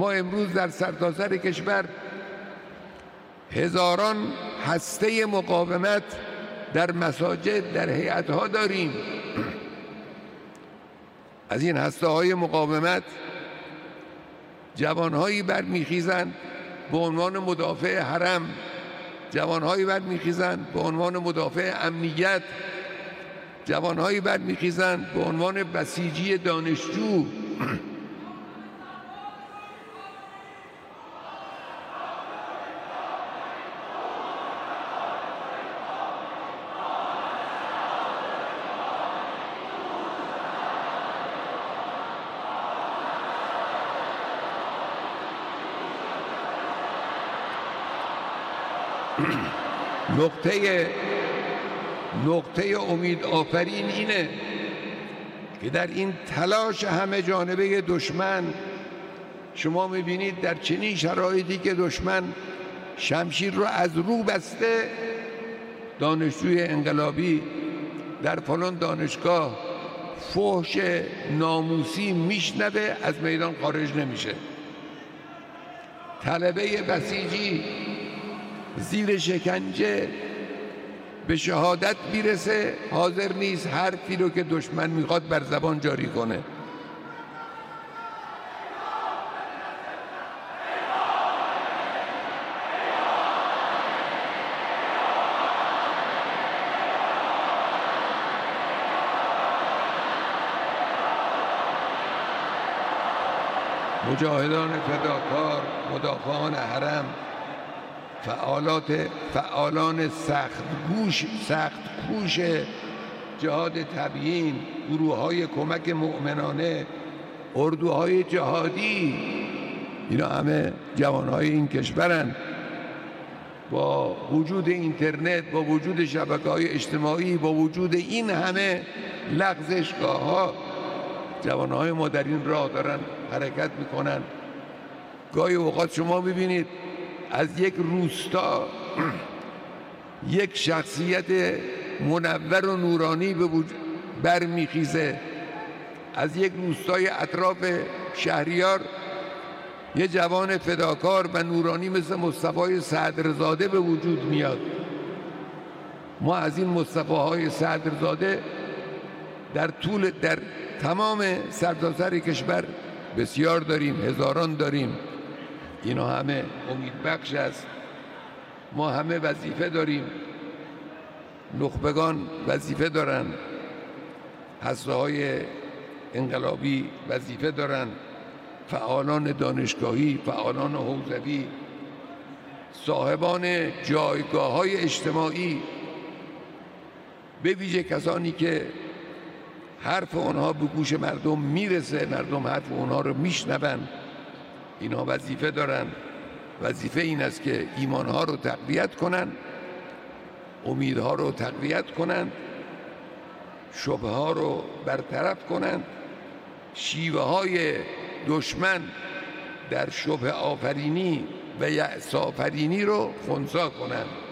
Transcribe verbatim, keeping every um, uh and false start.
ما امروز در سرتاسر کشور هزاران هسته مقاومت در مساجد، در هیئت‌ها داریم. از این هسته های مقاومت جوانهایی برمیخیزند به عنوان مدافع حرم، جوانهایی برمیخیزند به عنوان مدافع امنیت، جوانهایی برمیخیزند به عنوان بسیجی دانشجو. نقطه نقطه امید آفرین اینه که در این تلاش همه جانبه دشمن شما میبینید در چنین شرایطی که دشمن شمشیر رو از رو بسته، دانشجوی انقلابی در فلان دانشگاه فحش ناموسی میشنوه، از میدان خارج نمیشه. طلبه بسیجی زیر شکنجه به شهادت میرسه، حاضر نیست حرفی رو که دشمن میخواد بر زبان جاری کنه. مجاهدان فداکار، مدافعان حرم، فعالات فعالان سخت گوش سخت کوش جهاد تبیین، گروه های کمک مؤمنانه، اردوهای جهادی، اینا همه جوانهای این کشورن. با وجود اینترنت، با وجود شبکه‌های اجتماعی، با وجود این همه لغزشگاه ها، جوانهای ما در این راه دارن حرکت میکنن. گاهی اوقات شما ببینید از یک روستا یک شخصیت منور و نورانی به وجود برمیخیزه، از یک روستای اطراف شهریار یه جوان فداکار و نورانی مثل مصطفی صدرزاده به وجود میاد. ما از این مصطفی‌های صدرزاده در طول در تمام سرتاسر کشور بسیار داریم، هزاران داریم. اینا همه امید بخش است. ما همه وظیفه داریم، نخبگان وظیفه دارن، هسته های انقلابی وظیفه دارن، فعالان دانشگاهی، فعالان حوزوی، صاحبان جایگاه های اجتماعی، به ویژه کسانی که حرف اونها به گوش مردم میرسه، مردم حرف اونها رو میشنون، اینا وظیفه دارن. وظیفه این است که ایمانها رو تقویت کنن، امیدها رو تقویت کنن، شبه ها رو برطرف کنن، شیوه های دشمن در شبه آفرینی و یأس آفرینی رو خنثی کنن.